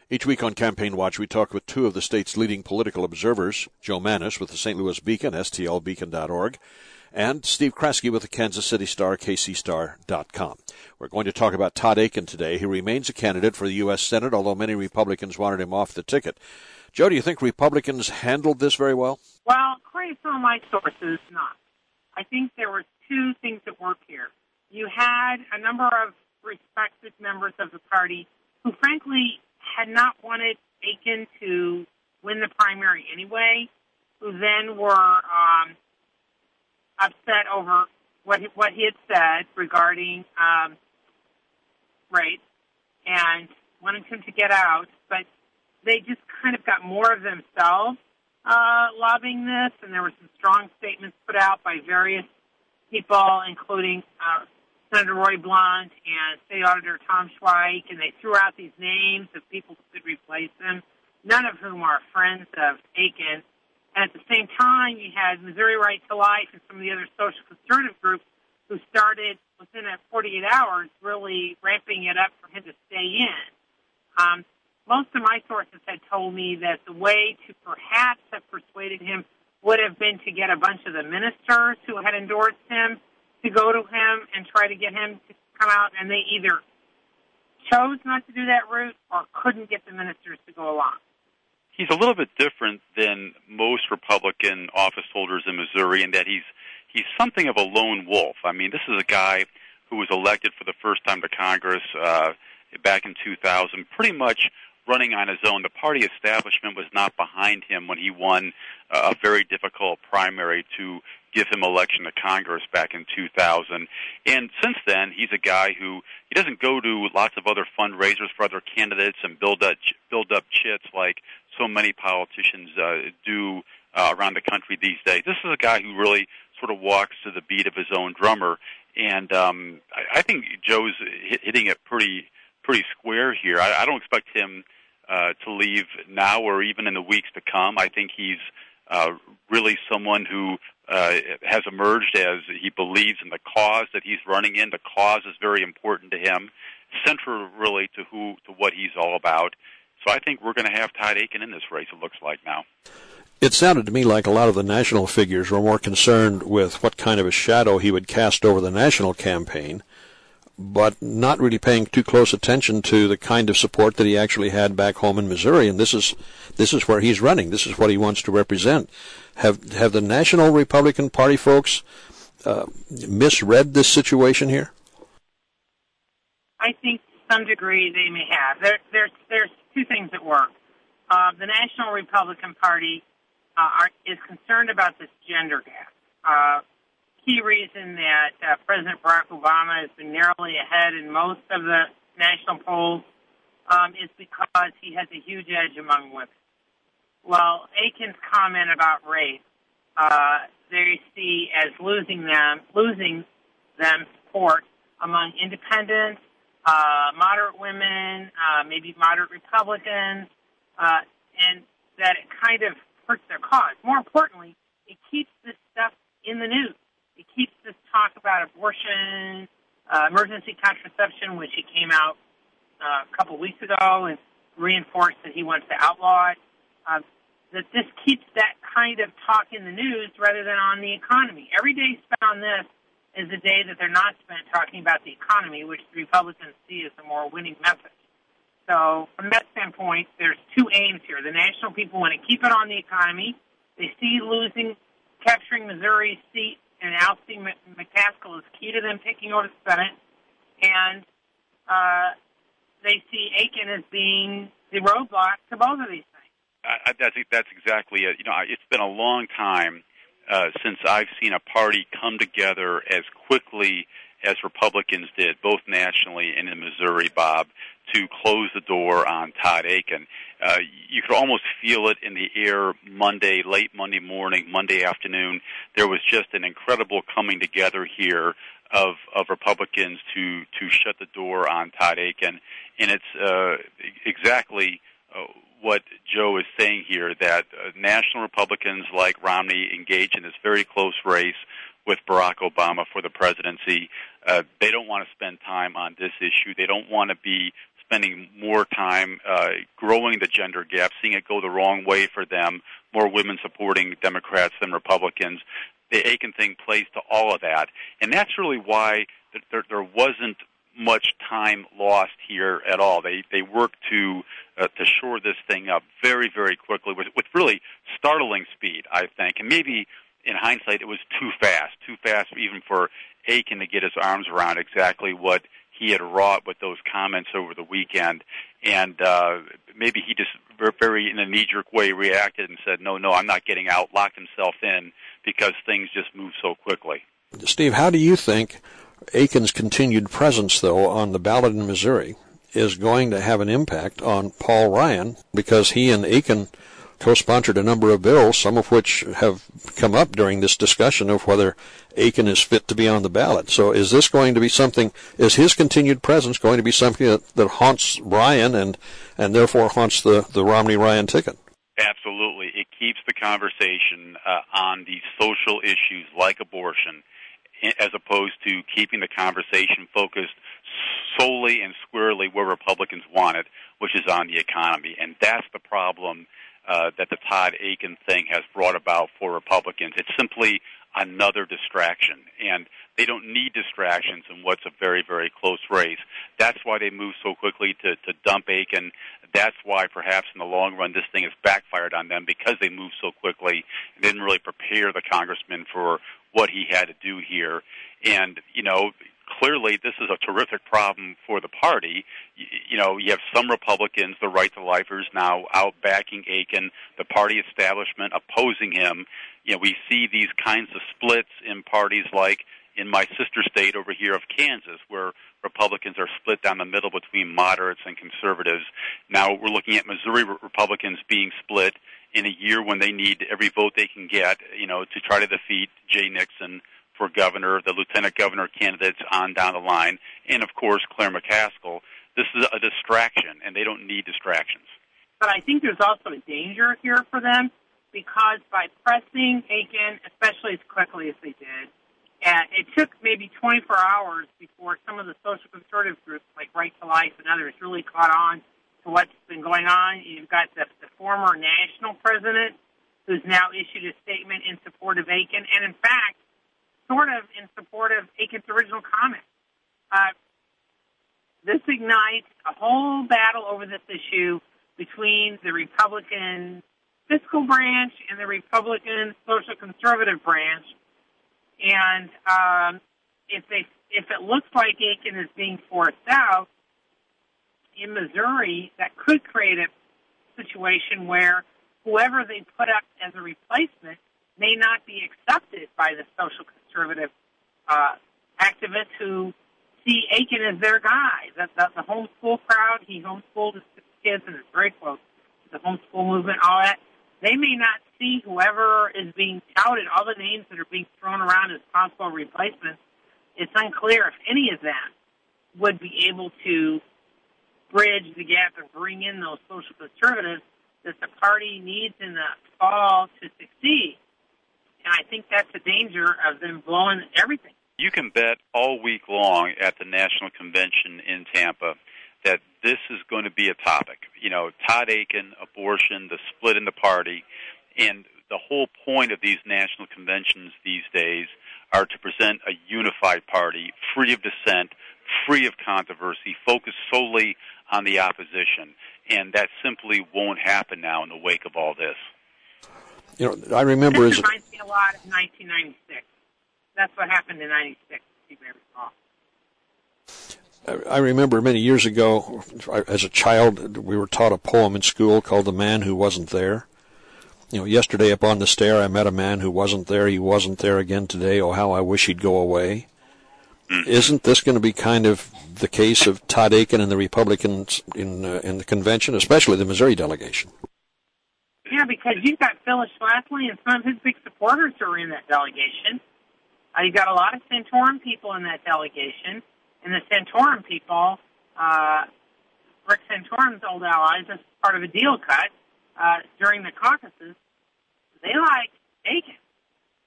Each week on Campaign Watch, we talk with two of the state's leading political observers, Joe Mannish with the St. Louis Beacon, stlbeacon.org, and Steve Kraske with the Kansas City Star, kcstar.com. We're going to talk about Todd Akin today. He remains a candidate for the U.S. Senate, although many Republicans wanted him off the ticket. Joe, do you think Republicans handled this very well? Well, according to some of my sources, not. I think there were two things at work here. You had a number of respected members of the party who, frankly, had not wanted Akin to win the primary anyway, who then were upset over what he had said regarding race and wanted him to get out, but they just kind of got more of themselves lobbying this, and there were some strong statements put out by various people, including Senator Roy Blunt and State Auditor Tom Schweik, and they threw out these names of people who could replace him, none of whom are friends of Akin. And at the same time, you had Missouri Right to Life and some of the other social conservative groups who started within 48 hours really ramping it up for him to stay in. Most of my sources had told me that the way to perhaps have persuaded him would have been to get a bunch of the ministers who had endorsed him to go to him and try to get him to come out, and they either chose not to do that route or couldn't get the ministers to go along. He's a little bit different than most Republican office holders in Missouri in that he's something of a lone wolf. I mean, this is a guy who was elected for the first time to Congress back in 2000, pretty much running on his own. The party establishment was not behind him when he won a very difficult primary to give him election to Congress back in 2000. And since then, he's a guy who he doesn't go to lots of other fundraisers for other candidates and build up chits like so many politicians do around the country these days. This is a guy who really sort of walks to the beat of his own drummer. And I think Joe's hitting it pretty square here. I don't expect him to leave now or even in the weeks to come. I think he's really someone who has emerged as he believes in the cause that he's running in. The cause is very important to him, central really to what he's all about. So I think we're going to have Todd Akin in this race, it looks like now. It sounded to me like a lot of the national figures were more concerned with what kind of a shadow he would cast over the national campaign, but not really paying too close attention to the kind of support that he actually had back home in Missouri. And this is where he's running. This is what he wants to represent. Have the National Republican Party folks misread this situation here? I think to some degree they may have. There's two things at work. The National Republican Party is concerned about this gender gap. Key reason that President Barack Obama has been narrowly ahead in most of the national polls is because he has a huge edge among women. Well, Akin's comment about race, they see as losing them support among independents, moderate women, maybe moderate Republicans, and that it kind of hurts their cause. More importantly, it keeps this stuff in the news. It keeps this talk about abortion, emergency contraception, which he came out a couple weeks ago and reinforced that he wants to outlaw it, that this keeps that kind of talk in the news rather than on the economy. Every day spent on this is a day that they're not spent talking about the economy, which the Republicans see as a more winning message. So from that standpoint, there's two aims here. The national people want to keep it on the economy. They see capturing Missouri's seat and ousting McCaskill is key to them taking over the Senate, and they see Akin as being the roadblock to both of these things. I think that's exactly it. You know, it's been a long time since I've seen a party come together as quickly as Republicans did, both nationally and in Missouri, Bob, to close the door on Todd Akin. You could almost feel it in the air Monday, late Monday morning, Monday afternoon. There was just an incredible coming together here of Republicans to shut the door on Todd Akin. And it's exactly what Joe is saying here, that national Republicans like Romney engage in this very close race with Barack Obama for the presidency. They don't want to spend time on this issue. They don't want to be spending more time growing the gender gap, seeing it go the wrong way for them, more women supporting Democrats than Republicans. The Aiken thing plays to all of that, and that's really why there wasn't much time lost here at all. They worked to shore this thing up very, very quickly with really startling speed, I think. And maybe in hindsight it was too fast even for Aiken to get his arms around exactly what he had wrought with those comments over the weekend. And maybe he just very in a knee-jerk way reacted and said, no, I'm not getting out, locked himself in because things just move so quickly. Steve, how do you think Aiken's continued presence, though, on the ballot in Missouri is going to have an impact on Paul Ryan, because he and Aiken co-sponsored a number of bills, some of which have come up during this discussion of whether Aiken is fit to be on the ballot. So is this going to be something, is his continued presence going to be something that haunts Ryan and therefore haunts the Romney-Ryan ticket? Absolutely. It keeps the conversation on these social issues like abortion, as opposed to keeping the conversation focused solely and squarely where Republicans want it, which is on the economy. And that's the problem that the Todd Aiken thing has brought about for Republicans. It's simply another distraction, and they don't need distractions in what's a very, very close race. That's why they move so quickly to dump Aiken. That's why perhaps in the long run this thing has backfired on them, because they moved so quickly and didn't really prepare the congressman for what he had to do here. And, clearly this is a terrific problem for the party. You have some Republicans, the Right to Lifers, now out backing Aiken, the party establishment opposing him. We see these kinds of splits in parties like in my sister state over here of Kansas, where Republicans are split down the middle between moderates and conservatives. Now we're looking at Missouri Republicans being split in a year when they need every vote they can get, to try to defeat Jay Nixon for governor, the lieutenant governor candidates on down the line, and, of course, Claire McCaskill. This is a distraction, and they don't need distractions. But I think there's also a danger here for them, because by pressing Aiken, especially as quickly as they did, it took maybe 24 hours before some of the social conservative groups like Right to Life and others really caught on to what's been going on. You've got the former national president who's now issued a statement in support of Aiken, and in fact, sort of in support of Aiken's original comment. This ignites a whole battle over this issue between the Republican fiscal branch and the Republican social conservative branch. And if it looks like Aiken is being forced out in Missouri, that could create a situation where whoever they put up as a replacement may not be accepted by the social conservative activists who see Aiken as their guy. The homeschool crowd, he homeschooled his kids and is very close to the homeschool movement, all that. They may not see whoever is being touted, all the names that are being thrown around as possible replacements. It's unclear if any of them would be able to bridge the gap and bring in those social conservatives that the party needs in the fall to succeed. And I think that's the danger of them blowing everything. You can bet all week long at the National Convention in Tampa that this is going to be a topic. Todd Aiken, abortion, the split in the party, and the whole point of these national conventions these days are to present a unified party, free of dissent, free of controversy, focused solely on the opposition. And that simply won't happen now in the wake of all this. I remember this reminds me a lot of 1996. That's what happened in 96, if you may recall. I remember many years ago, as a child, we were taught a poem in school called The Man Who Wasn't There. Yesterday up on the stair, I met a man who wasn't there. He wasn't there again today. Oh, how I wish he'd go away. Isn't this going to be kind of the case of Todd Aiken and the Republicans in the convention, especially the Missouri delegation? Yeah, because you've got Phyllis Schlafly and some of his big supporters who are in that delegation. You've got a lot of Santorum people in that delegation. And the Santorum people, Rick Santorum's old allies, as part of a deal cut during the caucuses, they like Aiken.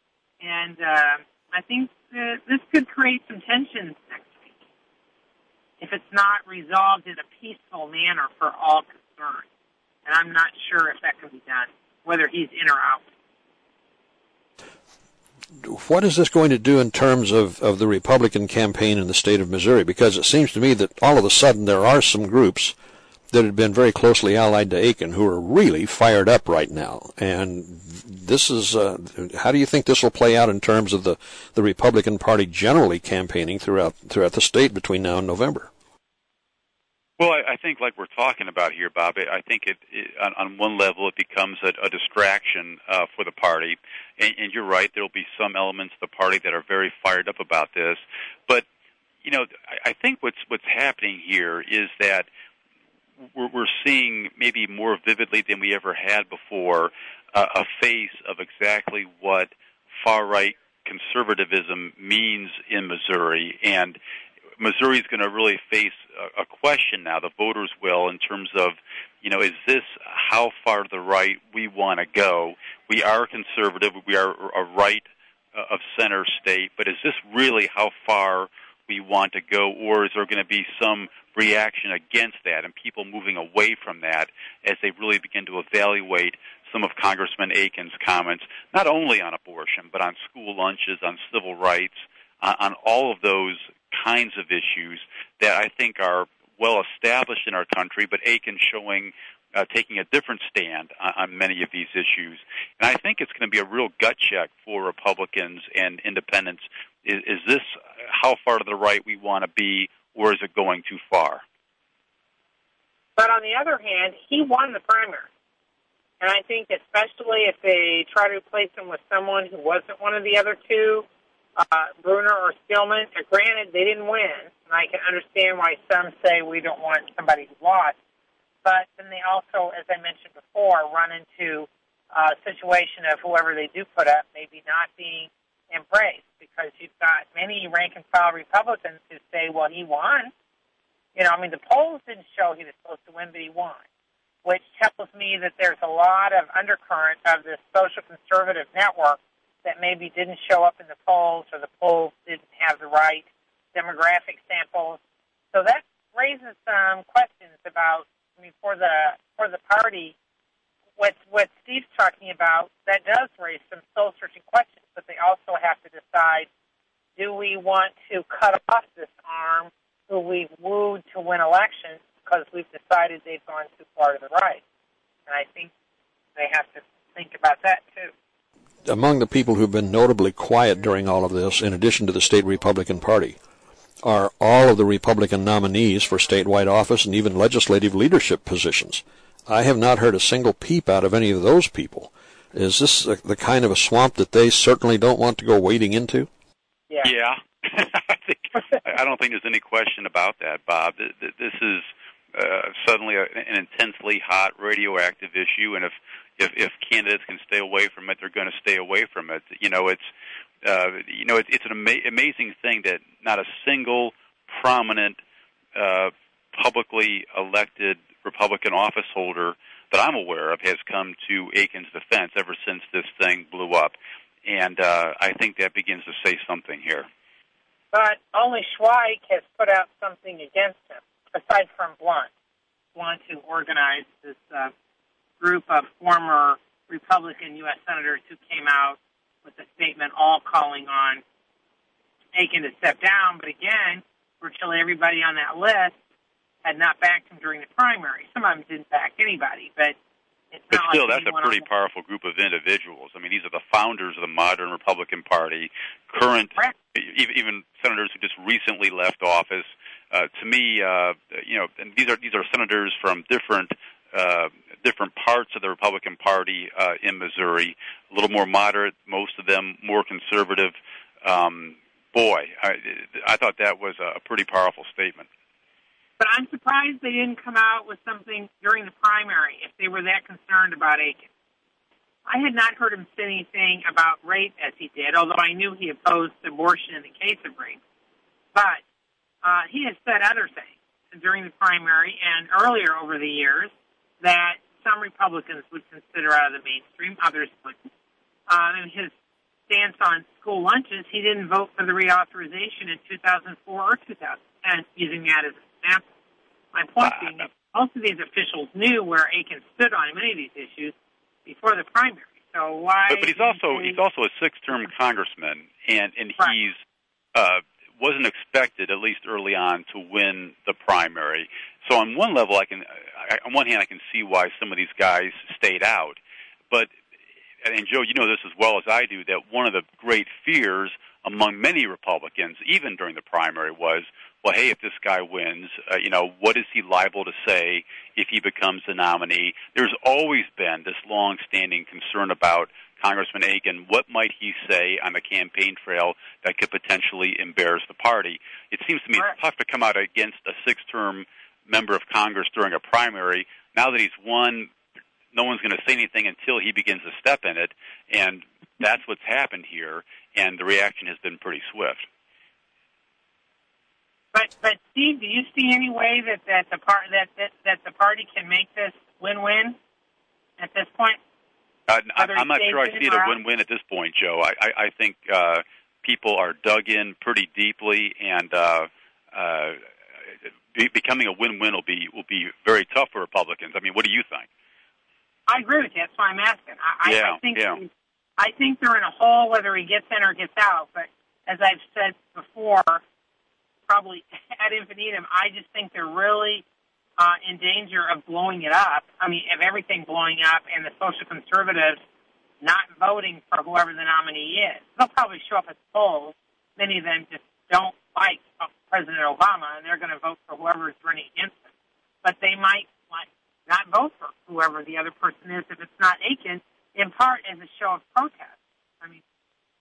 And I think this could create some tensions next week. if it's not resolved in a peaceful manner for all concerned. And I'm not sure if that can be done, whether he's in or out. What is this going to do in terms of the Republican campaign in the state of Missouri? Because it seems to me that all of a sudden there are some groups that had been very closely allied to Akin who are really fired up right now. And this is, how do you think this will play out in terms of the Republican Party generally campaigning throughout the state between now and November? Well, I think like we're talking about here, Bob, I think on one level it becomes a distraction for the party. And you're right, there will be some elements of the party that are very fired up about this. But, you know, I think what's happening here is that we're seeing maybe more vividly than we ever had before a face of exactly what far-right conservatism means in Missouri. And Missouri is going to really face a question now, the voters will, in terms of, you know, is this how far to the right we want to go? We are conservative, we are a right of center state, but is this really how far we want to go, or is there going to be some reaction against that and people moving away from that as they really begin to evaluate some of Congressman Akin's comments, not only on abortion, but on school lunches, on civil rights, on all of those kinds of issues that I think are well established in our country, but Akin showing, taking a different stand on many of these issues. And I think it's going to be a real gut check for Republicans and independents. Is this how far to the right we want to be, or is it going too far? But on the other hand, he won the primary. And I think especially if they try to replace him with someone who wasn't one of the other two, Bruner or Stillman, granted, they didn't win, and I can understand why some say we don't want somebody who lost, but then they also, as I mentioned before, run into a situation of whoever they do put up maybe not being embraced, because you've got many rank-and-file Republicans who say, well, he won. You know, I mean, the polls didn't show he was supposed to win, but he won, which tells me that there's a lot of undercurrent of this social conservative network that maybe didn't show up in the polls, or the polls didn't have the right demographic samples. So that raises some questions about, I mean, for the party, what Steve's talking about, that does raise some soul-searching questions, but they also have to decide, do we want to cut off this arm who we've wooed to win elections because we've decided they've gone too far to the right? And I think they have to think about that, too. Among the people who've been notably quiet during all of this, in addition to the state Republican Party, are all of the Republican nominees for statewide office and even legislative leadership positions. I have not heard a single peep out of any of those people. Is this the kind of a swamp that they certainly don't want to go wading into? Yeah. I don't think there's any question about that, Bob. This is suddenly an intensely hot radioactive issue, and if candidates can stay away from it, they're going to stay away from it. It's an amazing thing that not a single prominent, publicly elected Republican office holder that I'm aware of has come to Akin's defense ever since this thing blew up. And I think that begins to say something here. But only Schweik has put out something against him, aside from Blunt. Blunt, who organized this group of former Republican U.S. senators who came out with a statement all calling on Akin to step down. But again, virtually everybody on that list had not backed him during the primary. Some of them didn't back anybody, but it's not. But still, that's a pretty powerful group of individuals. I mean, these are the founders of the modern Republican Party, current, even senators who just recently left office. To me, and these are senators from different parts of the Republican Party in Missouri, a little more moderate, most of them more conservative. I thought that was a pretty powerful statement. But I'm surprised they didn't come out with something during the primary if they were that concerned about Akin. I had not heard him say anything about rape as he did, although I knew he opposed abortion in the case of rape. But he has said other things during the primary and earlier over the years that some Republicans would consider out of the mainstream, others wouldn't. And his stance on school lunches, he didn't vote for the reauthorization in 2004 or 2010, using that as a example. My point being that most of these officials knew where Akin stood on many of these issues before the primary. So why? But he's also a six-term congressman, and right. he's wasn't expected, at least early on, to win the primary. So on one level, on one hand, I can see why some of these guys stayed out. But, and Joe, you know this as well as I do, that one of the great fears among many Republicans, even during the primary, was, well, hey, if this guy wins, what is he liable to say if he becomes the nominee? There's always been this long-standing concern about Congressman Akin. What might he say on the campaign trail that could potentially embarrass the party? It seems to me it's tough to come out against a six-term member of Congress during a primary. Now that he's won, no one's going to say anything until he begins to step in it, and that's what's happened here, and the reaction has been pretty swift. But Steve, do you see any way that the party can make this win-win at this point? I'm not sure I see it a win-win at this point, Joe. I think people are dug in pretty deeply, and becoming a win-win will be very tough for Republicans. I mean, what do you think? I agree with you. That's why I'm asking. I think they're in a hole whether he gets in or gets out. But as I've said before, probably ad infinitum, I just think they're really in danger of blowing it up. I mean, of everything blowing up, and the social conservatives not voting for whoever the nominee is. They'll probably show up at the polls. Many of them just don't like President Obama, and they're going to vote for whoever is running against him. But they might not vote for whoever the other person is if it's not Akin, in part as a show of protest. I mean,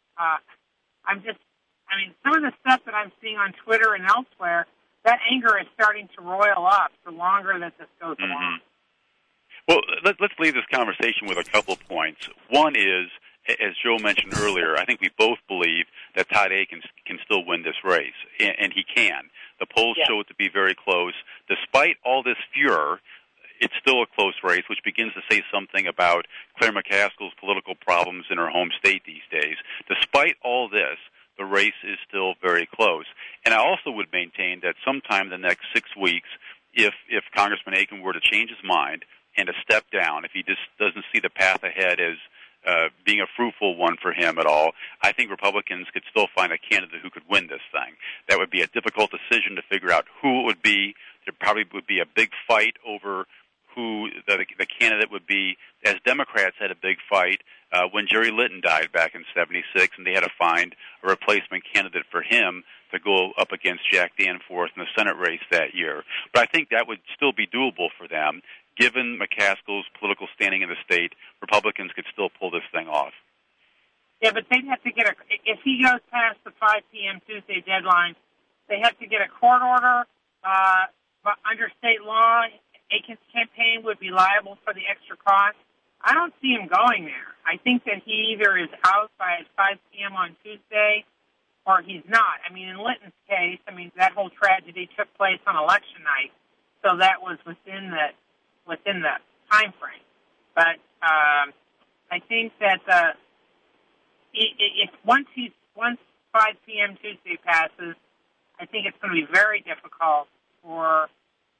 some of the stuff that I'm seeing on Twitter and elsewhere, that anger is starting to roil up the longer that this goes along. Well, let's leave this conversation with a couple of points. One is, as Joe mentioned earlier, I think we both believe that Todd Akin can still win this race, and he can. The polls show it to be very close. Despite all this furor, it's still a close race, which begins to say something about Claire McCaskill's political problems in her home state these days. Despite all this, the race is still very close. And I also would maintain that sometime in the next 6 weeks, if Congressman Akin were to change his mind and to step down, if he just doesn't see the path ahead as being a fruitful one for him at all, I think Republicans could still find a candidate who could win this thing. That would be a difficult decision to figure out who it would be. There probably would be a big fight over who the candidate would be, as Democrats had a big fight when Jerry Litton died back in '76, and they had to find a replacement candidate for him to go up against Jack Danforth in the Senate race that year. But I think that would still be doable for them. Given McCaskill's political standing in the state, Republicans could still pull this thing off. Yeah, but they'd have to get if he goes past the 5 p.m. Tuesday deadline, they have to get a court order. But under state law, Akin's campaign would be liable for the extra cost. I don't see him going there. I think that he either is out by 5 p.m. on Tuesday or he's not. I mean, in Litton's case, that whole tragedy took place on election night, so that was within the time frame. But I think that if once 5 p.m. Tuesday passes, I think it's going to be very difficult for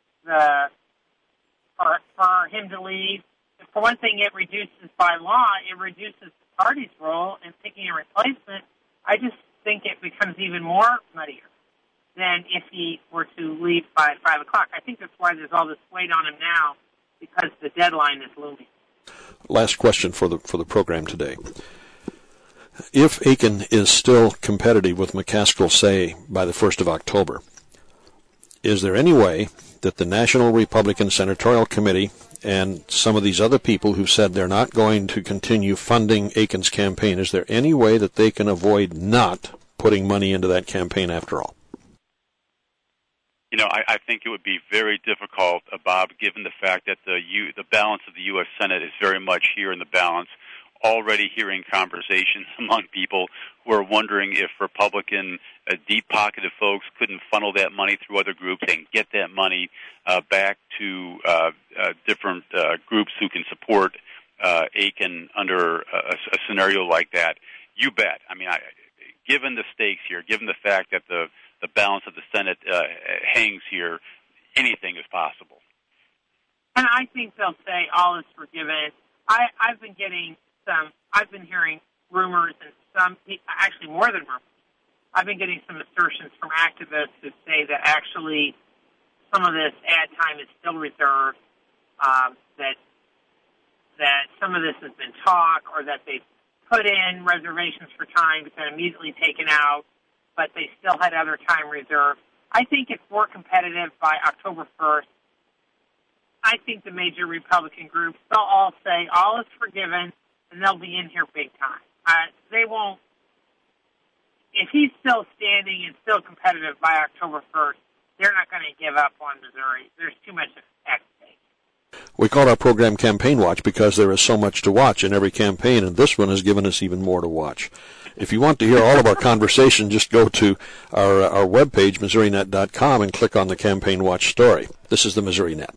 him to leave. For one thing, it reduces by law, it reduces the party's role in picking a replacement. I just think it becomes even more muddier than if he were to leave by 5 o'clock. I think that's why there's all this weight on him now, because the deadline is looming. Last question for the program today. If Akin is still competitive with McCaskill, say, by the 1st of October, is there any way that the National Republican Senatorial Committee and some of these other people who said they're not going to continue funding Akin's campaign, is there any way that they can avoid not putting money into that campaign after all? I think it would be very difficult, Bob, given the fact that the balance of the U.S. Senate is very much here in the balance. Already hearing conversations among people who are wondering if Republican deep-pocketed folks couldn't funnel that money through other groups and get that money back to different groups who can support Akin under a scenario like that. You bet. Given the stakes here, given the fact that the balance of the Senate hangs here, anything is possible. And I think they'll say all is forgiven. I've been hearing rumors, and actually more than rumors. I've been getting some assertions from activists who say that actually some of this ad time is still reserved, that some of this has been talk, or that they've put in reservations for time but then immediately taken out, but they still had other time reserved. I think it's more competitive by October 1st. I think the major Republican groups, they'll all say all is forgiven, and they'll be in here big time. They won't. If he's still standing and still competitive by October 1st, they're not going to give up on Missouri. There's too much at stake. We call our program Campaign Watch because there is so much to watch in every campaign, and this one has given us even more to watch. If you want to hear all of our conversation, just go to our webpage, MissouriNet.com, and click on the Campaign Watch story. This is the Missouri Net.